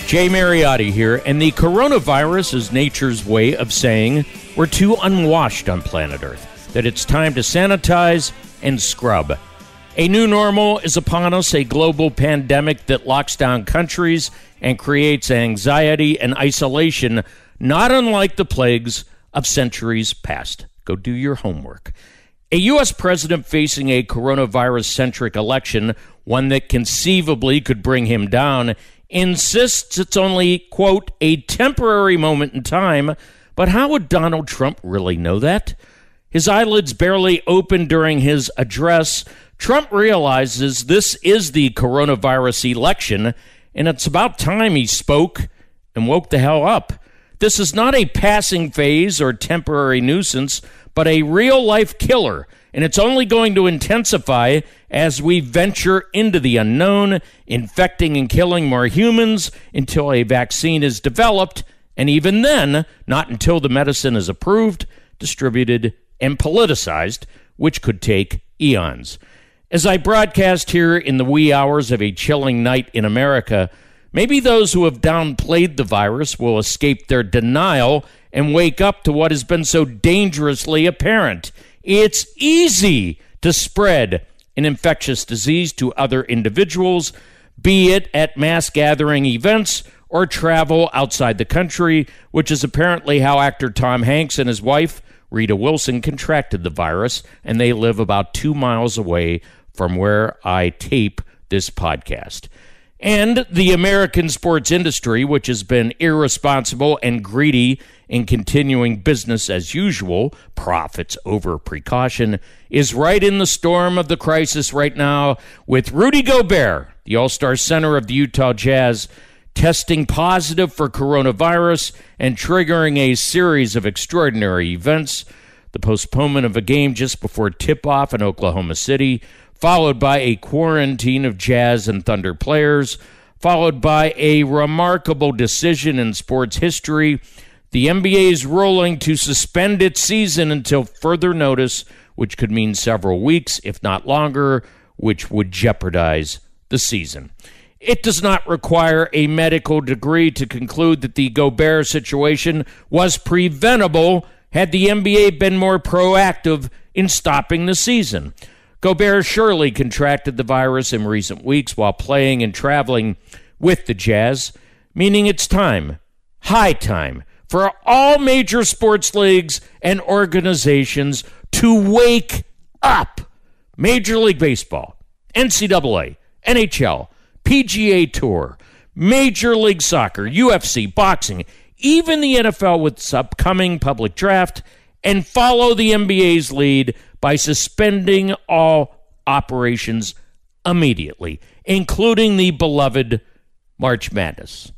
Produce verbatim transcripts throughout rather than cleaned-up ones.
Jay Mariotti here, and the coronavirus is nature's way of saying we're too unwashed on planet Earth, that it's time to sanitize and scrub. A new normal is upon us, a global pandemic that locks down countries and creates anxiety and isolation, not unlike the plagues of centuries past. Go do your homework. A U S president facing a coronavirus-centric election, one that conceivably could bring him down, insists it's only, quote, a temporary moment in time. But how would Donald Trump really know that? His eyelids barely opened during his address. Trump realizes this is the coronavirus election, and it's about time he spoke and woke the hell up. This is not a passing phase or temporary nuisance, but a real-life killer, and it's only going to intensify as we venture into the unknown, infecting and killing more humans until a vaccine is developed, and even then, not until the medicine is approved, distributed, and politicized, which could take eons. As I broadcast here in the wee hours of a chilling night in America, maybe those who have downplayed the virus will escape their denial and wake up to what has been so dangerously apparent. It's easy to spread an infectious disease to other individuals, be it at mass gathering events or travel outside the country, which is apparently how actor Tom Hanks and his wife, Rita Wilson, contracted the virus, and they live about two miles away from where I tape this podcast. And the American sports industry, which has been irresponsible and greedy in continuing business as usual, profits over precaution, is right in the storm of the crisis right now, with Rudy Gobert, the all-star center of the Utah Jazz, testing positive for coronavirus and triggering a series of extraordinary events. The postponement of a game just before tip-off in Oklahoma City, followed by a quarantine of Jazz and Thunder players, followed by a remarkable decision in sports history. The N B A is rolling to suspend its season until further notice, which could mean several weeks, if not longer, which would jeopardize the season. It does not require a medical degree to conclude that the Gobert situation was preventable had the N B A been more proactive in stopping the season. Gobert surely contracted the virus in recent weeks while playing and traveling with the Jazz, meaning it's time, high time, for all major sports leagues and organizations to wake up. Major League Baseball, N C double A, N H L, P G A Tour, Major League Soccer, U F C, boxing, even the N F L with its upcoming public draft, and follow the N B A's lead by suspending all operations immediately, including the beloved March Madness.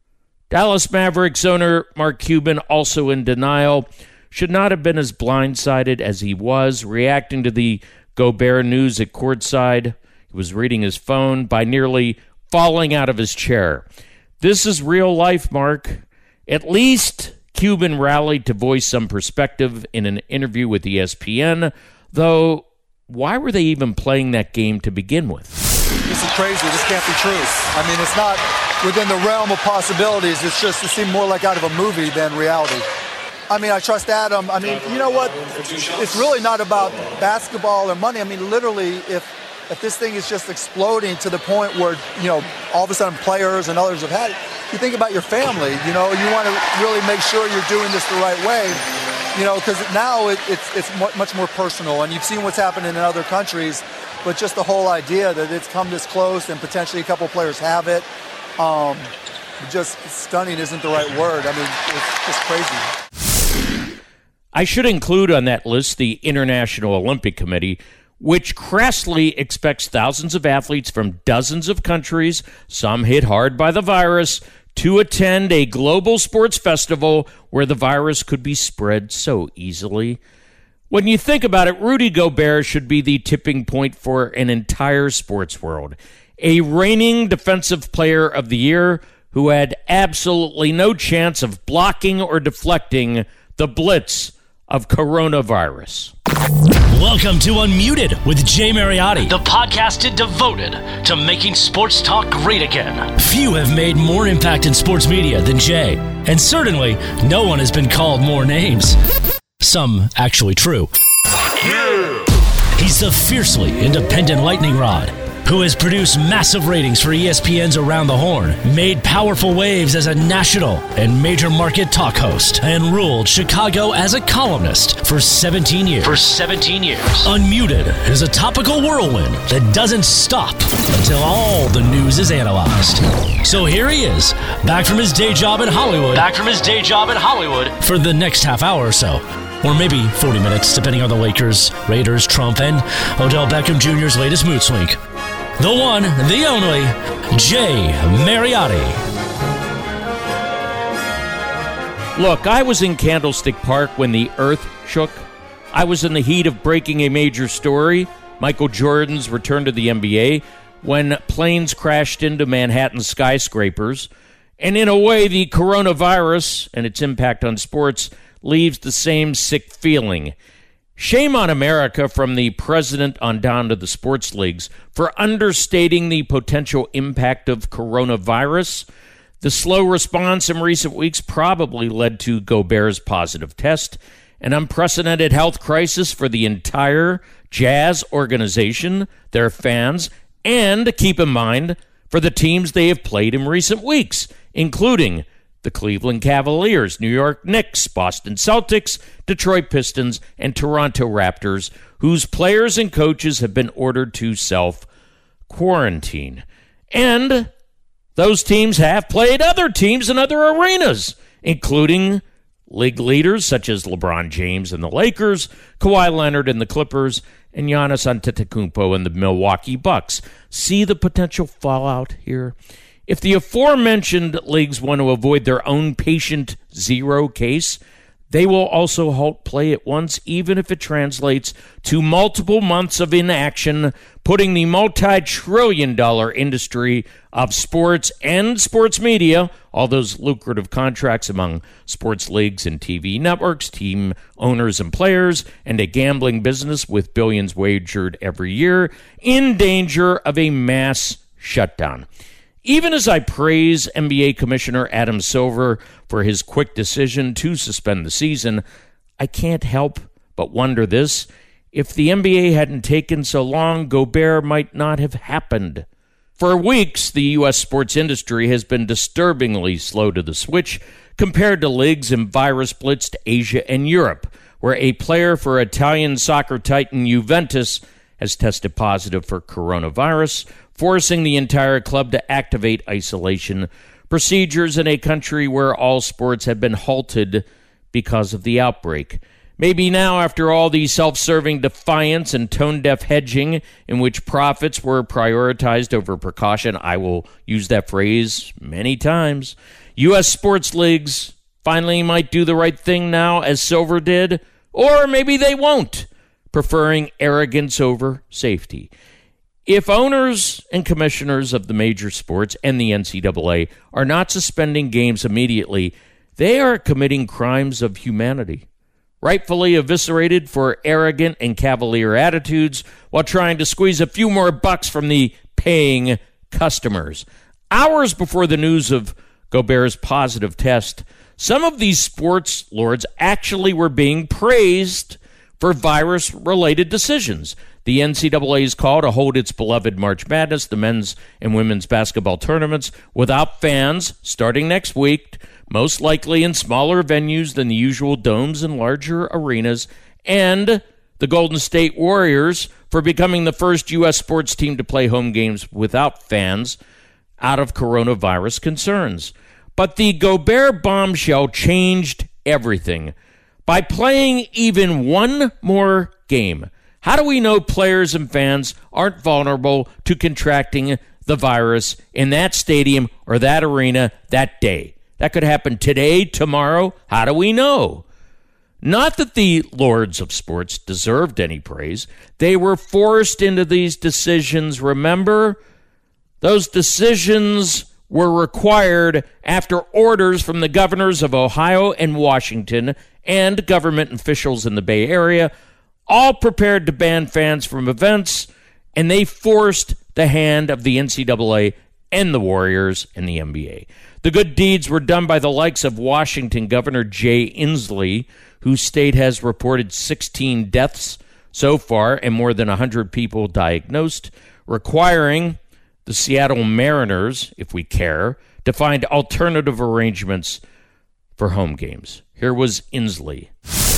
Dallas Mavericks owner Mark Cuban, also in denial, should not have been as blindsided as he was, reacting to the Gobert news at courtside. He was reading his phone by nearly falling out of his chair. This is real life, Mark. At least Cuban rallied to voice some perspective in an interview with E S P N, though why were they even playing that game to begin with? This is crazy. This can't be true. I mean, it's not within the realm of possibilities. It's just, it seemed more like out of a movie than reality. I mean, I trust Adam. I mean, you know what? It's really not about basketball or money. I mean, literally, if if this thing is just exploding to the point where, you know, all of a sudden players and others have had it, you think about your family. You know, you want to really make sure you're doing this the right way. You know, because now it, it's it's much more personal, and you've seen what's happening in other countries. But just the whole idea that it's come this close and potentially a couple players have it, um, just stunning isn't the right word. I mean, it's just crazy. I should include on that list the International Olympic Committee, which crassly expects thousands of athletes from dozens of countries, some hit hard by the virus, to attend a global sports festival where the virus could be spread so easily. When you think about it, Rudy Gobert should be the tipping point for an entire sports world. A reigning Defensive Player of the Year who had absolutely no chance of blocking or deflecting the blitz of coronavirus. Welcome to Unmuted with Jay Mariotti, the podcast devoted to making sports talk great again. Few have made more impact in sports media than Jay, and certainly no one has been called more names. Some actually true. Yeah. He's the fiercely independent lightning rod who has produced massive ratings for E S P N's Around the Horn, made powerful waves as a national and major market talk host, and ruled Chicago as a columnist for seventeen years. For seventeen years. Unmuted is a topical whirlwind that doesn't stop until all the news is analyzed. So here he is, back from his day job in Hollywood. Back from his day job in Hollywood for the next half hour or so. Or maybe forty minutes, depending on the Lakers, Raiders, Trump, and Odell Beckham Junior's latest mood swing. The one, the only, Jay Mariotti. Look, I was in Candlestick Park when the earth shook. I was in the heat of breaking a major story, Michael Jordan's return to the N B A, when planes crashed into Manhattan skyscrapers. And in a way, the coronavirus and its impact on sports leaves the same sick feeling. Shame on America, from the president on down to the sports leagues, for understating the potential impact of coronavirus. The slow response in recent weeks probably led to Gobert's positive test, an unprecedented health crisis for the entire Jazz organization, their fans, and, keep in mind, for the teams they have played in recent weeks, including the Cleveland Cavaliers, New York Knicks, Boston Celtics, Detroit Pistons, and Toronto Raptors, whose players and coaches have been ordered to self-quarantine. And those teams have played other teams in other arenas, including league leaders such as LeBron James and the Lakers, Kawhi Leonard and the Clippers, and Giannis Antetokounmpo and the Milwaukee Bucks. See the potential fallout here? If the aforementioned leagues want to avoid their own patient zero case, they will also halt play at once, even if it translates to multiple months of inaction, putting the multi-trillion dollar industry of sports and sports media, all those lucrative contracts among sports leagues and T V networks, team owners and players, and a gambling business with billions wagered every year, in danger of a mass shutdown. Even as I praise N B A Commissioner Adam Silver for his quick decision to suspend the season, I can't help but wonder this. If the N B A hadn't taken so long, Gobert might not have happened. For weeks, the U S sports industry has been disturbingly slow to the switch compared to leagues in virus-blitzed Asia and Europe, where a player for Italian soccer titan Juventus has tested positive for coronavirus, forcing the entire club to activate isolation procedures in a country where all sports have been halted because of the outbreak. Maybe now, after all the self-serving defiance and tone-deaf hedging in which profits were prioritized over precaution, I will use that phrase many times, U S sports leagues finally might do the right thing now, as Silver did, or maybe they won't, preferring arrogance over safety. If owners and commissioners of the major sports and the N C double A are not suspending games immediately, they are committing crimes of humanity, rightfully eviscerated for arrogant and cavalier attitudes while trying to squeeze a few more bucks from the paying customers. Hours before the news of Gobert's positive test, some of these sports lords actually were being praised for virus-related decisions. The N C double A's call to hold its beloved March Madness, the men's and women's basketball tournaments, without fans starting next week, most likely in smaller venues than the usual domes and larger arenas, and the Golden State Warriors for becoming the first U S sports team to play home games without fans out of coronavirus concerns. But the Gobert bombshell changed everything. By playing even one more game, how do we know players and fans aren't vulnerable to contracting the virus in that stadium or that arena that day? That could happen today, tomorrow. How do we know? Not that the lords of sports deserved any praise. They were forced into these decisions. Remember, those decisions were required after orders from the governors of Ohio and Washington and government officials in the Bay Area, all prepared to ban fans from events, and they forced the hand of the N C double A and the Warriors and the N B A. The good deeds were done by the likes of Washington Governor Jay Inslee, whose state has reported sixteen deaths so far and more than one hundred people diagnosed, requiring the Seattle Mariners, if we care, to find alternative arrangements for home games. Here was Inslee.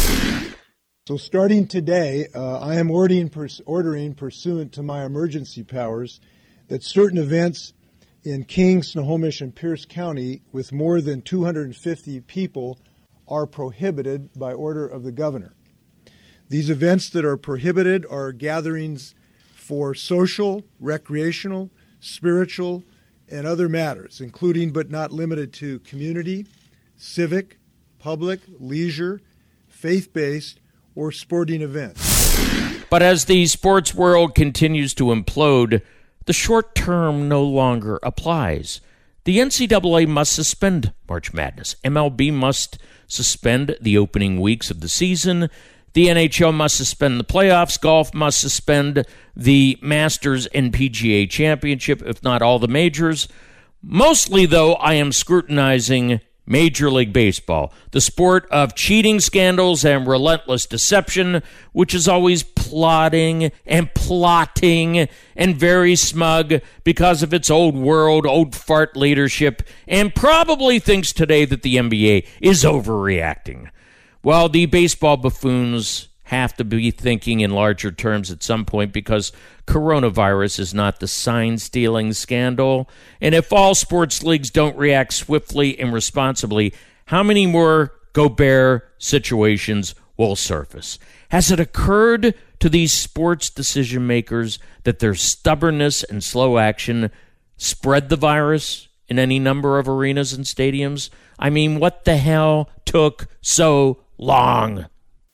So starting today, uh, I am ordering, pers- ordering pursuant to my emergency powers that certain events in King, Snohomish, and Pierce County with more than two hundred fifty people are prohibited by order of the governor. These events that are prohibited are gatherings for social, recreational, spiritual, and other matters, including but not limited to community, civic, public, leisure, faith-based, or sporting events. But as the sports world continues to implode, the short term no longer applies. The N C double A must suspend March Madness. M L B must suspend the opening weeks of the season. The N H L must suspend the playoffs. Golf must suspend the Masters and P G A Championship, if not all the majors. Mostly, though, I am scrutinizing Major League Baseball, the sport of cheating scandals and relentless deception, which is always plotting and plotting and very smug because of its old world, old fart leadership, and probably thinks today that the N B A is overreacting. Well, the baseball buffoons have to be thinking in larger terms at some point because coronavirus is not the sign-stealing scandal. And if all sports leagues don't react swiftly and responsibly, how many more Gobert situations will surface? Has it occurred to these sports decision makers that their stubbornness and slow action spread the virus in any number of arenas and stadiums? I mean, what the hell took so long?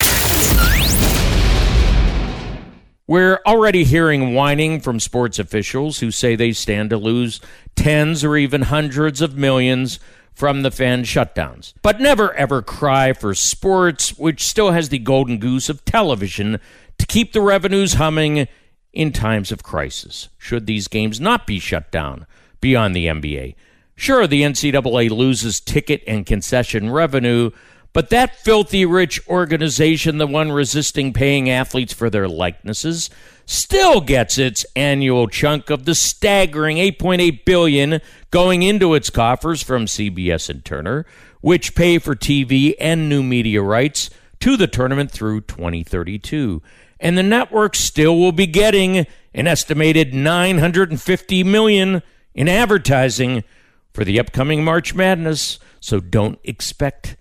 We're already hearing whining from sports officials who say they stand to lose tens or even hundreds of millions from the fan shutdowns, but never ever cry for sports, which still has the golden goose of television to keep the revenues humming in times of crisis, should these games not be shut down beyond the N B A. Sure, the N C double A loses ticket and concession revenue, but that filthy rich organization, the one resisting paying athletes for their likenesses, still gets its annual chunk of the staggering eight point eight billion dollars going into its coffers from C B S and Turner, which pay for T V and new media rights to the tournament through twenty thirty-two. And the network still will be getting an estimated nine hundred fifty million dollars in advertising for the upcoming March Madness, so don't expect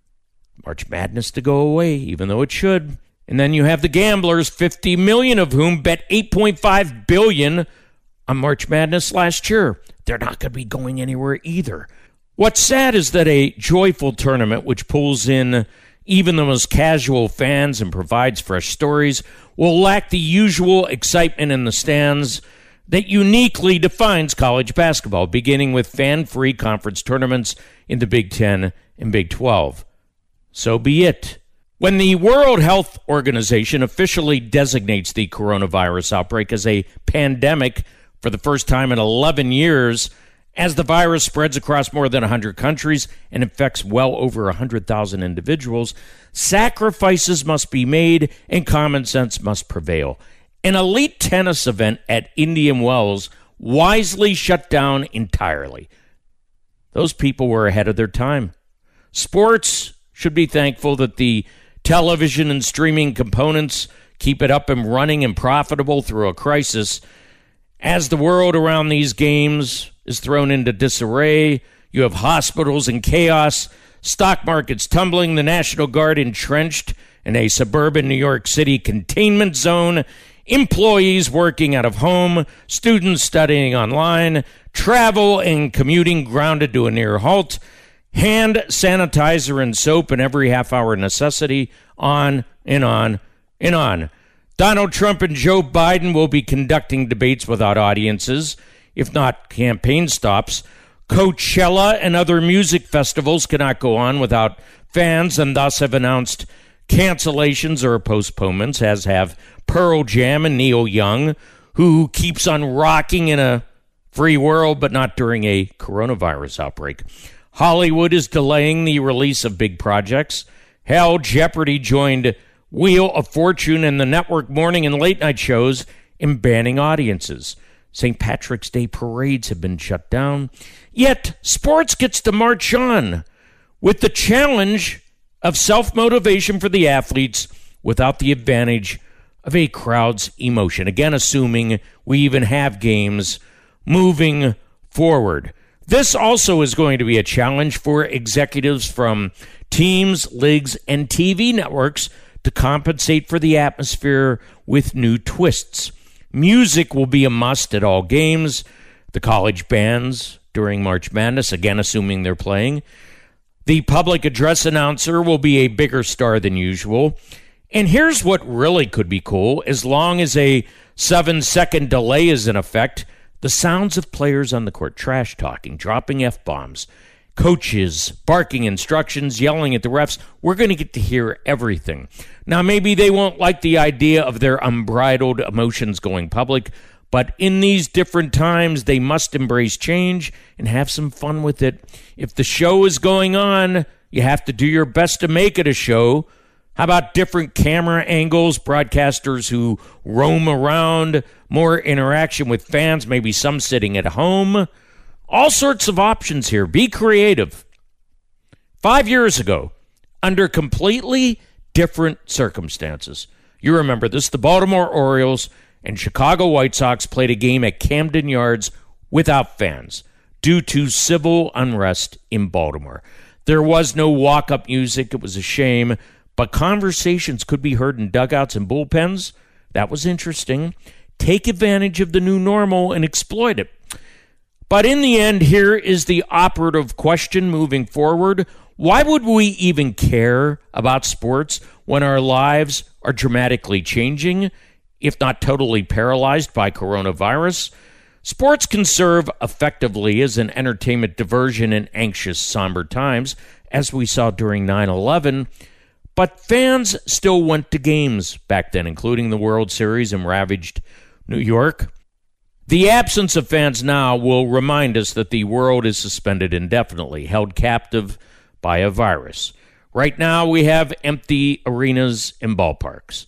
March Madness to go away, even though it should. And then you have the gamblers, fifty million of whom bet eight point five billion dollars on March Madness last year. They're not going to be going anywhere either. What's sad is that a joyful tournament, which pulls in even the most casual fans and provides fresh stories, will lack the usual excitement in the stands that uniquely defines college basketball, beginning with fan-free conference tournaments in the Big Ten and Big twelve. So be it. When the World Health Organization officially designates the coronavirus outbreak as a pandemic for the first time in eleven years, as the virus spreads across more than one hundred countries and infects well over one hundred thousand individuals, sacrifices must be made and common sense must prevail. An elite tennis event at Indian Wells wisely shut down entirely. Those people were ahead of their time. Sports should be thankful that the television and streaming components keep it up and running and profitable through a crisis. As the world around these games is thrown into disarray, you have hospitals in chaos, stock markets tumbling, the National Guard entrenched in a suburban New York City containment zone, employees working out of home, students studying online, travel and commuting grounded to a near halt, hand sanitizer and soap and every half-hour necessity, on and on and on. Donald Trump and Joe Biden will be conducting debates without audiences, if not campaign stops. Coachella and other music festivals cannot go on without fans, and thus have announced cancellations or postponements, as have Pearl Jam and Neil Young, who keeps on rocking in a free world, but not during a coronavirus outbreak. Hollywood is delaying the release of big projects. Hell, Jeopardy joined Wheel of Fortune and the network morning and late night shows in banning audiences. Saint Patrick's Day parades have been shut down. Yet, sports gets to march on with the challenge of self-motivation for the athletes without the advantage of a crowd's emotion. Again, assuming we even have games moving forward. This also is going to be a challenge for executives from teams, leagues, and T V networks to compensate for the atmosphere with new twists. Music will be a must at all games. The college bands during March Madness, again assuming they're playing. The public address announcer will be a bigger star than usual. And here's what really could be cool. As long as a seven-second delay is in effect, the sounds of players on the court trash-talking, dropping F-bombs, coaches barking instructions, yelling at the refs, we're going to get to hear everything. Now, maybe they won't like the idea of their unbridled emotions going public, but in these different times, they must embrace change and have some fun with it. If the show is going on, you have to do your best to make it a show. How about different camera angles, broadcasters who roam around, more interaction with fans, maybe some sitting at home? All sorts of options here. Be creative. Five years ago, under completely different circumstances, you remember this, the Baltimore Orioles and Chicago White Sox played a game at Camden Yards without fans due to civil unrest in Baltimore. There was no walk-up music. It was a shame. But conversations could be heard in dugouts and bullpens. That was interesting. Take advantage of the new normal and exploit it. But in the end, here is the operative question moving forward. Why would we even care about sports when our lives are dramatically changing, if not totally paralyzed by coronavirus? Sports can serve effectively as an entertainment diversion in anxious, somber times, as we saw during nine eleven. But fans still went to games back then, including the World Series in ravaged New York. The absence of fans now will remind us that the world is suspended indefinitely, held captive by a virus. Right now, we have empty arenas and ballparks.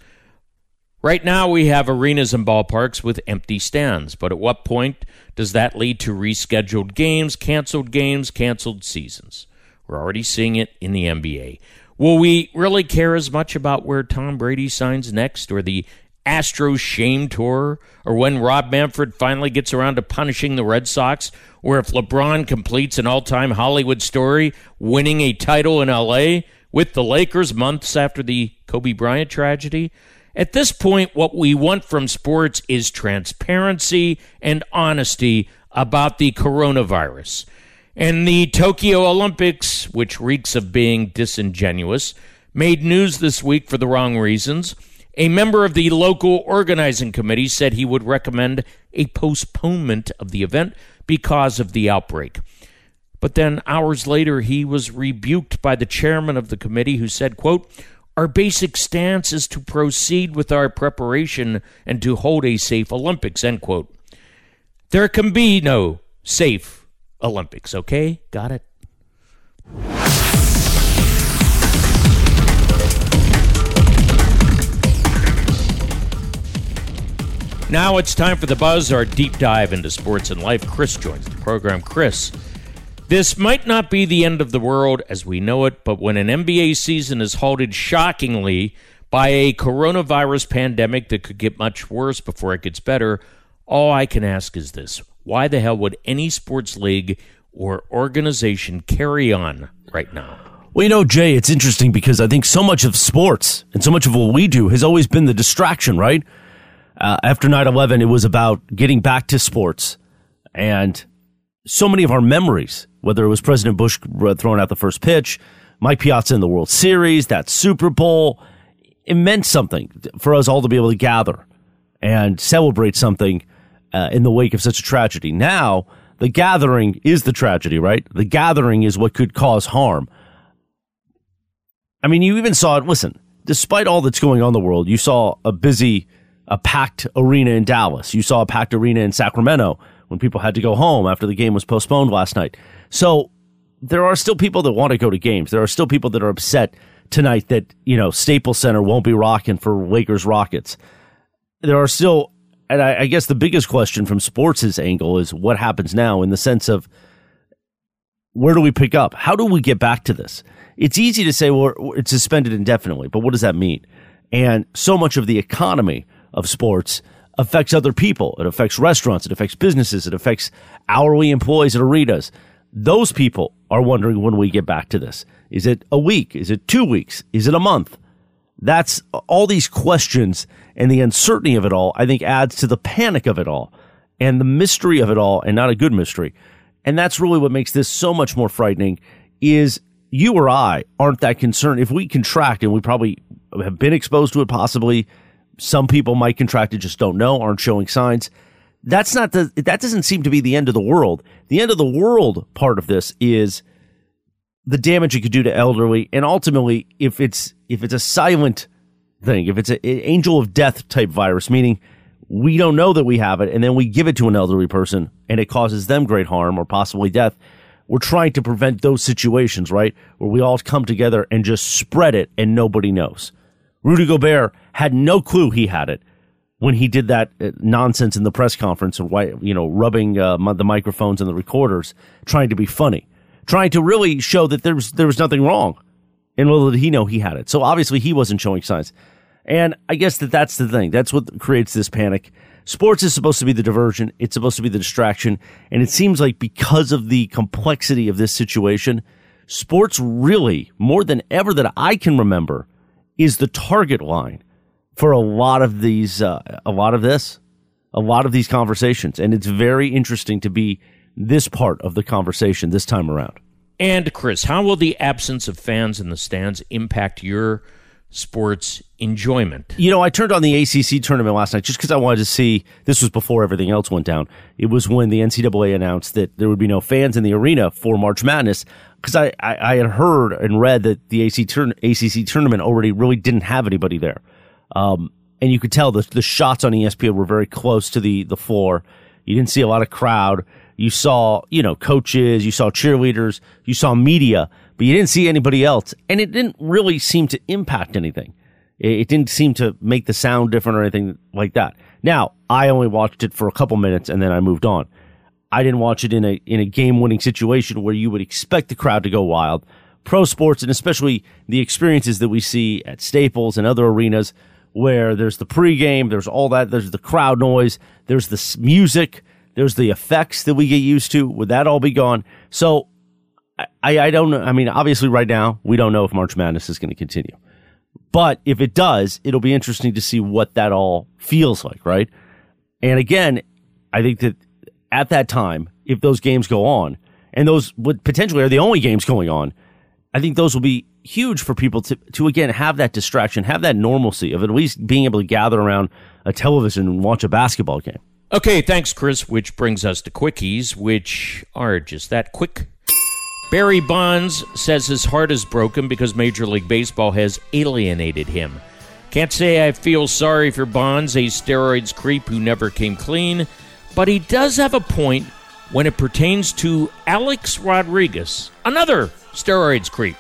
Right now, we have arenas and ballparks with empty stands. But at what point does that lead to rescheduled games, canceled games, canceled seasons? We're already seeing it in the N B A. Will we really care as much about where Tom Brady signs next, or the Astros shame tour, or when Rob Manfred finally gets around to punishing the Red Sox, or if LeBron completes an all-time Hollywood story, winning a title in L A with the Lakers months after the Kobe Bryant tragedy? At this point, what we want from sports is transparency and honesty about the coronavirus. And the Tokyo Olympics, which reeks of being disingenuous, made news this week for the wrong reasons. A member of the local organizing committee said he would recommend a postponement of the event because of the outbreak. But then hours later, he was rebuked by the chairman of the committee, who said, quote, "Our basic stance is to proceed with our preparation and to hold a safe Olympics," end quote. There can be no safe Olympics, okay? Got it? Now it's time for The Buzz, our deep dive into sports and life. Chris joins the program. Chris, this might not be the end of the world as we know it, but when an N B A season is halted shockingly by a coronavirus pandemic that could get much worse before it gets better, all I can ask is this. Why the hell would any sports league or organization carry on right now? Well, you know, Jay, it's interesting because I think so much of sports and so much of what we do has always been the distraction, right? Uh, after nine eleven, it was about getting back to sports. And so many of our memories, whether it was President Bush throwing out the first pitch, Mike Piazza in the World Series, that Super Bowl, it meant something for us all to be able to gather and celebrate something uh, in the wake of such a tragedy. Now, the gathering is the tragedy, right? The gathering is what could cause harm. I mean, you even saw it, listen, despite all that's going on in the world, you saw a busy, a packed arena in Dallas. You saw a packed arena in Sacramento when people had to go home after the game was postponed last night. So there are still people that want to go to games. There are still people that are upset tonight that, you know, Staples Center won't be rocking for Lakers Rockets. There are still, and I, I guess the biggest question from sports' angle is what happens now, in the sense of where do we pick up? How do we get back to this? It's easy to say, well, it's suspended indefinitely, but what does that mean? And so much of the economy of sports affects other people. It affects restaurants. It affects businesses. It affects hourly employees at arenas. Those people are wondering when we get back to this. Is it a week? Is it two weeks? Is it a month? That's all these questions, and the uncertainty of it all, I think, adds to the panic of it all and the mystery of it all, and not a good mystery. And that's really what makes this so much more frightening, is you or I aren't that concerned. If we contract, and we probably have been exposed to it, possibly some people might contract it, just don't know, aren't showing signs. That's not the, that doesn't seem to be the end of the world. The end of the world part of this is the damage it could do to elderly. And ultimately, if it's, if it's a silent thing, if it's an angel of death type virus, meaning we don't know that we have it, and then we give it to an elderly person and it causes them great harm or possibly death, we're trying to prevent those situations, right? Where we all come together and just spread it and nobody knows. Rudy Gobert had no clue he had it when he did that nonsense in the press conference, or, you know, rubbing uh, the microphones and the recorders, trying to be funny, trying to really show that there was, there was nothing wrong. And little did he know he had it. So obviously he wasn't showing signs. And I guess that that's the thing. That's what creates this panic. Sports is supposed to be the diversion. It's supposed to be the distraction. And it seems like because of the complexity of this situation, sports really, more than ever that I can remember, is the target line for a lot of these, uh, a lot of this, a lot of these conversations. And it's very interesting to be this part of the conversation this time around. And Chris, how will the absence of fans in the stands impact your sports enjoyment? You know, I turned on the A C C tournament last night just because I wanted to see. This was before everything else went down. It was when the N C double A announced that there would be no fans in the arena for March Madness, because I, I, I had heard and read that the A C C tournament already really didn't have anybody there. Um, and you could tell the, the shots on E S P N were very close to the, the floor. You didn't see a lot of crowd. You saw, you know, coaches, you saw cheerleaders, you saw media, but you didn't see anybody else. And it didn't really seem to impact anything. It didn't seem to make the sound different or anything like that. Now, I only watched it for a couple minutes and then I moved on. I didn't watch it in a, in a game-winning situation where you would expect the crowd to go wild. Pro sports, and especially the experiences that we see at Staples and other arenas where there's the pregame, there's all that, there's the crowd noise, there's the music, there's the effects that we get used to. Would that all be gone? So I, I don't know. I mean, obviously right now, we don't know if March Madness is going to continue. But if it does, it'll be interesting to see what that all feels like, right? And again, I think that at that time, if those games go on, and those would potentially are the only games going on, I think those will be huge for people to, to again, have that distraction, have that normalcy of at least being able to gather around a television and watch a basketball game. Okay, thanks, Chris, which brings us to quickies, which are just that quick. Barry Bonds says his heart is broken because Major League Baseball has alienated him. Can't say I feel sorry for Bonds, a steroids creep who never came clean, but he does have a point when it pertains to Alex Rodriguez, another steroids creep.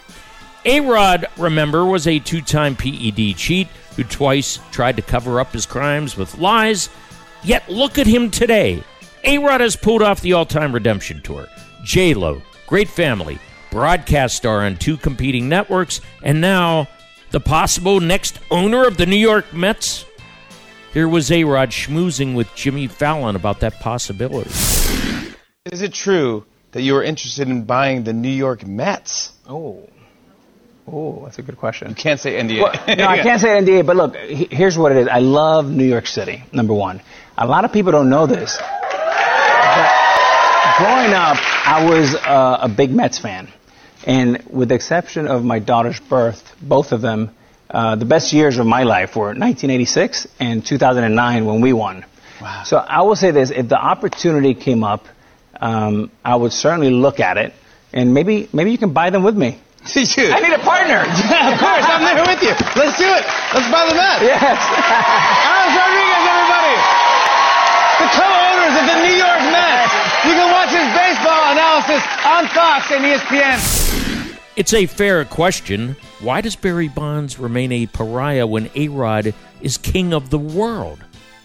A-Rod, remember, was a two-time P E D cheat who twice tried to cover up his crimes with lies. Yet look at him today. A-Rod has pulled off the all-time redemption tour. J-Lo, great family, broadcast star on two competing networks, and now the possible next owner of the New York Mets. Here was A-Rod schmoozing with Jimmy Fallon about that possibility. Is it true that you are interested in buying the New York Mets? Oh. Oh, that's a good question. You can't say N D A. Well, no, I can't say N D A, but look, he, here's what it is. I love New York City, number one. A lot of people don't know this. But growing up, I was uh, a big Mets fan. And with the exception of my daughter's birth, both of them, uh, the best years of my life were nineteen eighty-six and two thousand nine when we won. Wow. So I will say this, if the opportunity came up, um, I would certainly look at it. And maybe maybe you can buy them with me. Dude. I need a partner. Yeah, of course. I'm there with you. Let's do it. Let's buy the Mets. Yes. Alex Rodriguez, everybody. The co-owners of the New York Mets. You can watch his baseball analysis on Fox and E S P N. It's a fair question. Why does Barry Bonds remain a pariah when A-Rod is king of the world?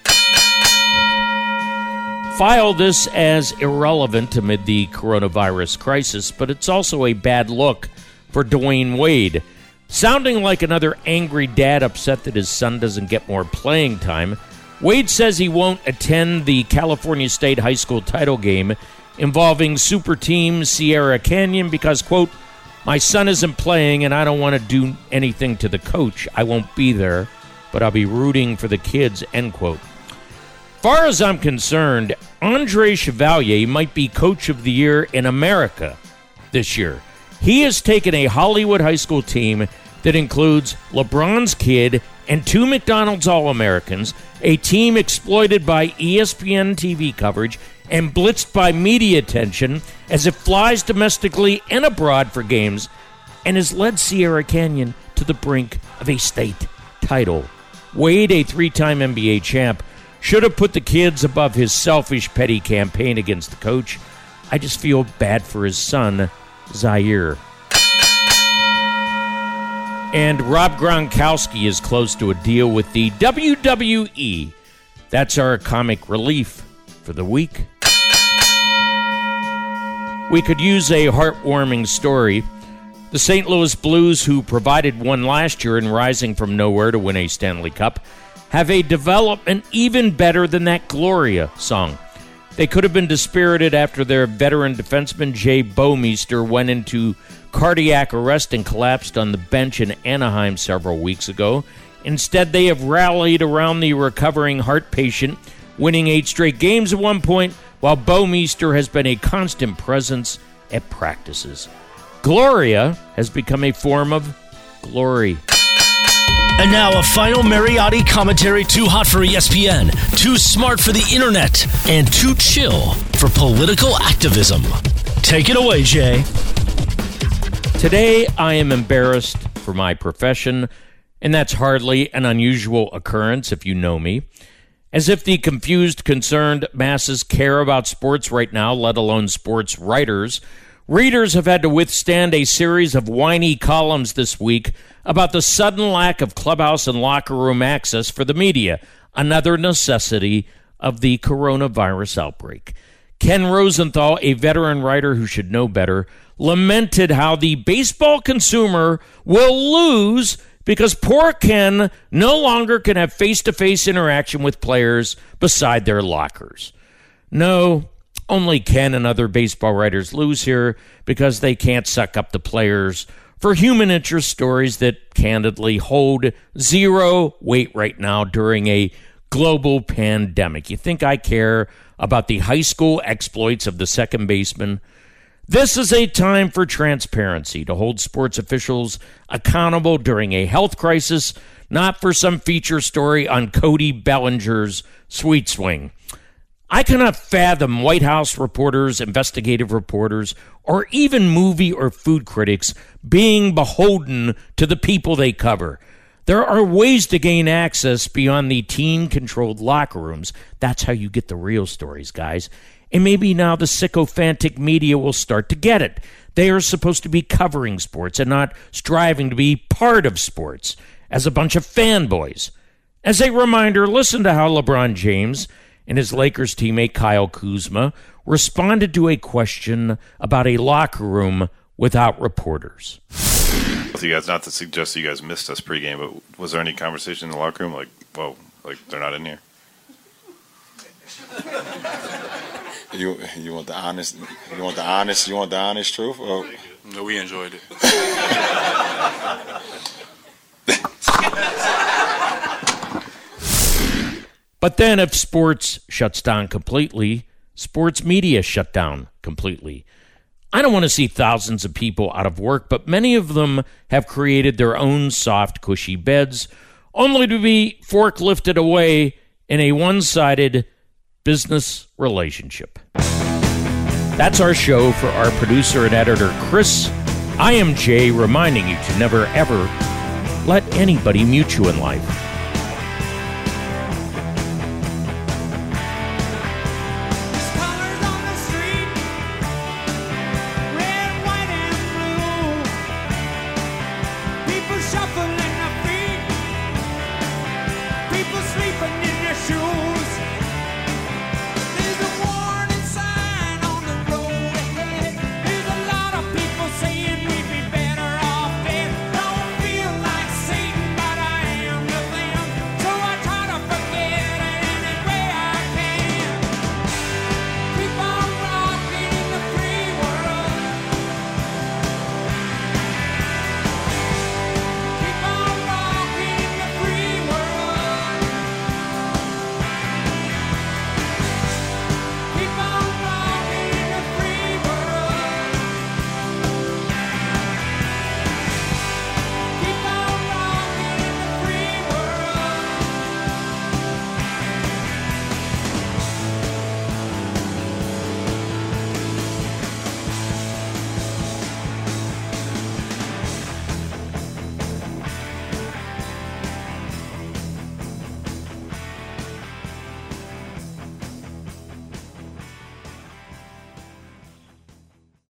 File this as irrelevant amid the coronavirus crisis, but it's also a bad look for Dwayne Wade. Sounding like another angry dad upset that his son doesn't get more playing time, Wade says he won't attend the California State High School title game involving super team Sierra Canyon because, quote, my son isn't playing and I don't want to do anything to the coach. I won't be there, but I'll be rooting for the kids, end quote. Far as I'm concerned, Andre Chevalier might be Coach of the Year in America this year. He has taken a Hollywood high school team that includes LeBron's kid and two McDonald's All-Americans, a team exploited by E S P N T V coverage and blitzed by media attention as it flies domestically and abroad for games, and has led Sierra Canyon to the brink of a state title. Wade, a three-time N B A champ, should have put the kids above his selfish, petty campaign against the coach. I just feel bad for his son, Zaire. And Rob Gronkowski is close to a deal with the W W E. That's our comic relief for the week. We could use a heartwarming story. The Saint Louis Blues, who provided one last year and rising from nowhere to win a Stanley Cup, have a development even better than that Gloria song. They could have been dispirited after their veteran defenseman Jay Bouwmeester went into cardiac arrest and collapsed on the bench in Anaheim several weeks ago. Instead, they have rallied around the recovering heart patient, winning eight straight games at one point, while Bouwmeester has been a constant presence at practices. Gloria has become a form of glory. And now a final Mariotti commentary too hot for E S P N, too smart for the internet, and too chill for political activism. Take it away, Jay. Today, I am embarrassed for my profession, and that's hardly an unusual occurrence if you know me. As if the confused, concerned masses care about sports right now, let alone sports writers, readers have had to withstand a series of whiny columns this week about the sudden lack of clubhouse and locker room access for the media, another necessity of the coronavirus outbreak. Ken Rosenthal, a veteran writer who should know better, lamented how the baseball consumer will lose because poor Ken no longer can have face-to-face interaction with players beside their lockers. No, only Ken and other baseball writers lose here because they can't suck up the players for human interest stories that candidly hold zero weight right now during a global pandemic. You think I care about the high school exploits of the second baseman? This is a time for transparency, to hold sports officials accountable during a health crisis, not for some feature story on Cody Bellinger's sweet swing. I cannot fathom White House reporters, investigative reporters, or even movie or food critics being beholden to the people they cover. There are ways to gain access beyond the teen-controlled locker rooms. That's how you get the real stories, guys. And maybe now the sycophantic media will start to get it. They are supposed to be covering sports and not striving to be part of sports as a bunch of fanboys. As a reminder, listen to how LeBron James and his Lakers teammate Kyle Kuzma responded to a question about a locker room without reporters. With you guys, not to suggest you guys missed us pregame, but was there any conversation in the locker room like, whoa, like they're not in here? You you want the honest you want the honest you want the honest truth? Or? No, we enjoyed it. But then if sports shuts down completely, sports media shut down completely. I don't want to see thousands of people out of work, but many of them have created their own soft, cushy beds, only to be forklifted away in a one-sided business relationship. That's our show. For our producer and editor, Chris, I am Jay, reminding you to never, ever let anybody mute you in life.